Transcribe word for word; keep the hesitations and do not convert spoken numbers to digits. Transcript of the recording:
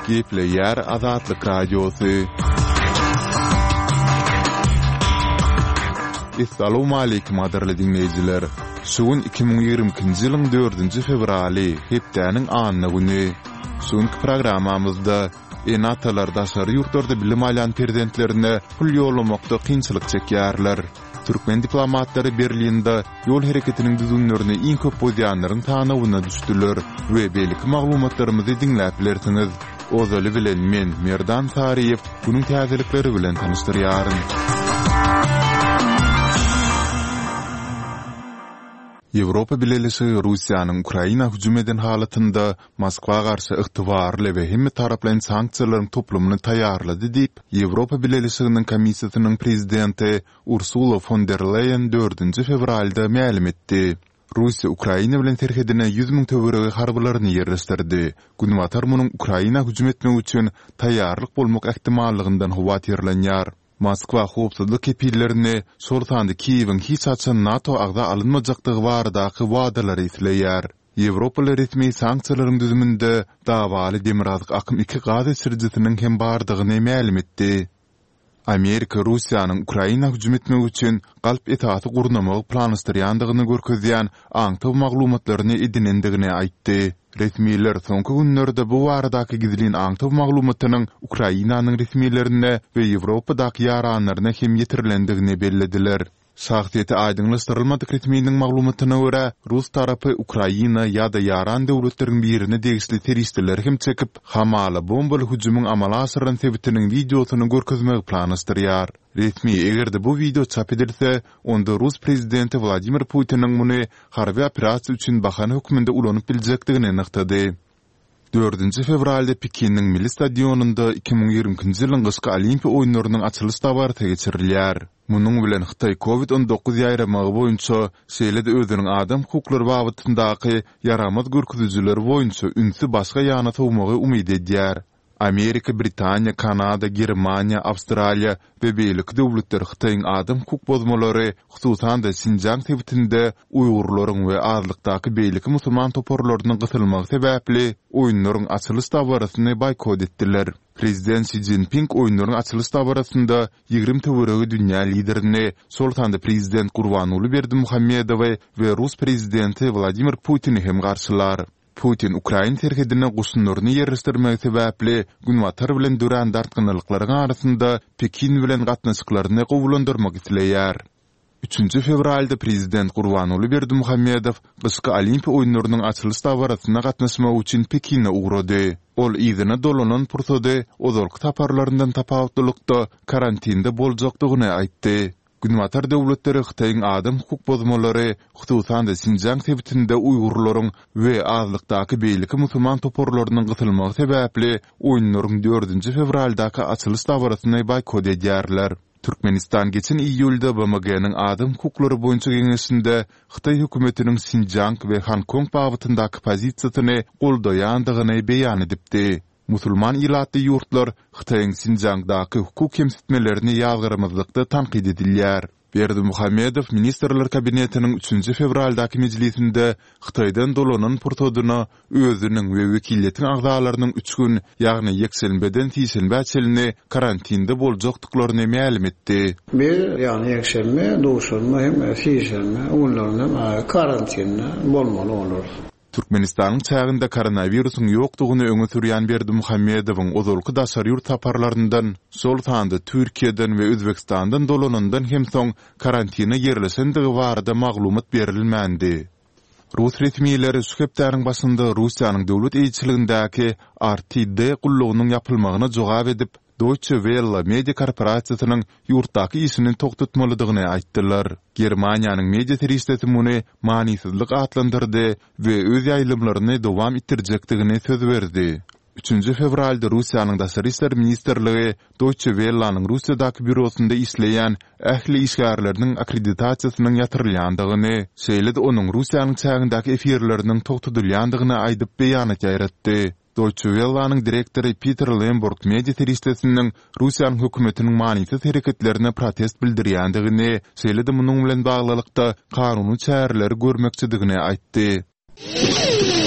Gepleyer Azatlyk Radiosu. Assalamu alaykum adarly dinleyijiler. Sugun iki bin ýigrimkinji ýylyň dördünji fevraly, hepdäniň anyny güni. Suňky programamyzda enatalar daşary ýurtlarda bilim alan prezidentlerine pul ýolamakda kynçylyk çekýärler. Türkmen diplomatlary Berlinde ýol hereketiniň düzünlerini iň köp pozýanlaryň tanawyna düşdüler we beýlik maglumatlarymyzy dinläp bilersiňiz. Ozaly bilen men Merdan Tariýew bunyň täzelikleri bilen tanışdyrýaryn. Ýewropa Birleşigi Russiýanyň Ukraina hüjüm eden halatynda Moskwa garşy ygtybarly we hemme taraplaryň sanksiýalaryň toplumyny taýýarlady diýip Ýewropa Birleşiginiň komissiýasynyň prezidenti Ursula von der Leyen dördünji fevralda ma'lum etdi. Russiýa Ukraina bilen terhedine yüz miň töweregi harbylaryny ýerleşdirdi. Günwatar munyň Ukraina hüjüm etmek üçin taýýarlyk bolmak ähtimallygyndan howatyrlanýar. Moskwa howpsuzlyk kepillerini sortandy Kiýewiň hiç açan NATO agda alınmajakdygy baradaky wadalary isleýär. Ýewropaly resmi sanksiýalaryň düzüminde dawaly demirazlyk akym iki gaz sirjitiniň hem bardygyny ma'lum etdi. Amerika Russiýanyň Ukraina hüjüm etmek üçin galp etaty gurnamak planlastyrýandygyny görkezýän aňtaw maglumatlaryny edinendigini aýtdy. Resmiler soňky günlerde bu baradaky gizlin aňtaw maglumatynyň Ukrainanyň resmilerine we Ýewropadaky ýaranlaryna hem ýetirilendigini bellediler. Şahsiýeti aýdyňlaşdyrylmadyk resminiň maglumatyna görä, Rus tarapy Ukraina ýa-da ýaran döwletleriň birini degişli terroristler hem çekip, hamaly bombaly hüjümüň amala asyryň sebitiniň videosyny görkezmek planlastyrýar. Resmi egerde bu video çap edilse, onda Rus prezidenti Vladimir Putiniň muny harby operasiýa üçin bahana hökmünde ulanyp biljekdigini anyktady. dördünji fevralda Pekinniň Milli Stadionunda iki bin ýigrimkinji ýylyň gyşky Olimpiýa oýunlarynyň açylyş tabary tegeçirilýär. Munyň bilen Xitay covid on dokuz ýaýramagy boýunça şeýle-de özüniň adam hukuklary babyndaky yaramaz görkezüjiler boýunça ünsü başga ýana tawmagy umyt edýär. Amerika, Britaniýa, Kanada, Germaniýa, Awstraliýa we beýlik döwletler Xitaýyň adam hukuk bozmalary, hususan da Sinjang tebitinde Uýgurlaryň we azlykdaky beýlik musulman toporlarynyň gysylmagy sebäpli oýunlaryň açylyş tabarasyny boykot etdiler. Prezident Xi Jinping oýunlaryň açylyş tabarasynda ýigrim töweregi dünýä liderini, Sultanda prezident Gurbanuly Berdimuhammedowy we Rus prezidenti Vladimir Putini hem garşylar. Putin Ukraina terhedine gusunlaryny ýerleşdirmek sebäpli günwatar bilen dören dartgynylyklaryň arasynda Pekin bilen gatnaşyklaryny gowulandyrmak isleýär. üçünji fevralda prezident Gurbanuly Berdimuhammedow gyşky Olimpiýa oýunlarynyň açylyş tabarasyna gatnaşmak üçin Pekinne ugrady. Ol ýygyna dolanan pursady ozalky taparlaryndan tapawutlykda karantinde boljakdygyny aýtdy. Günwatar döwletleri Xitaýyň adam hukuk bozmalary, hususan da Sinjang tebitinde Uýgurlaryň we azlykdaky beýlik musulman toporlarynyň gysylmagy sebäpli oýunlaryň dördünji fevraldaky açylyş tabarasyny boykot edýärler. Türkmenistan geçen iýulda B M G'niň adam hukuklary boýunça geňeşinde Xitay hökümetiniň Sinjang we Hong Kong babyndaky pozisiýasyny goldaýandygyny beýan edipdi. Musulman ýylatly ýurtlar Xitaýyň Sinjangdaky hukuk kemsitmelerini ýalgyrmazlykda tanqid edilýär. Berdimuhammedow Ministrler Kabinetiniň üçünji fevraldaky mejlisinde Xitaýdan dolanan purtodyna özüniň we wekilletiň agzalarynyň üç gün, ýagny ýekşenbeden tiýşenbä çelini karantinde boljakdyklaryny ma'lum etdi. Bir, ýagny ýekşenme, duşanma hem tiýşenme onlaryň karantinde bolmaly bolar. Türkmenistanyň çağında koronawirusyň ýokdugyny öňe sürýän Berdimuhammedowyň ozalky daşary ýurt taparlaryndan, Sultanda, Türkiýeden we Özbekistandan dolanandan hem soň karantina ýerleşendigi barada maglumat berilmendi. Rus resmiýetleri şu hepdäniň başynda Russiýanyň döwlet eýçiligindäki R T D gullugynyň ýapylmagyna jogap edip, Deutsche Welle media korporasiýasynyň ýurtdaky işini toktatmalydygyny aýtdylar. Germaniýanyň media terroristleri muny manysızlyk atlandyrdy we öz ýaýlymlaryny dowam etdirjekdigini söz berdi. üçünji fevralda Russiýanyň daşary işler ministrligi Deutsche Welle'niň Russiýadaky bürosunda işleýän ähli işgärleriniň akkreditasiýasynyň ýatyrylýandygyny, şeýle-de onuň Russiýanyň çağındaky efirleriniň toktatylýandygyny aýdyp beýanat ýaratdy. Deutsche Welle'niň direktory Peter Lemberg media terroristleriniň Russiýanyň hökümetiniň manysız hereketlerine protest bildirýändigini, şeýle-de munyň bilen baglylykda kanuny çäreleri görmekçidigini aýtdy.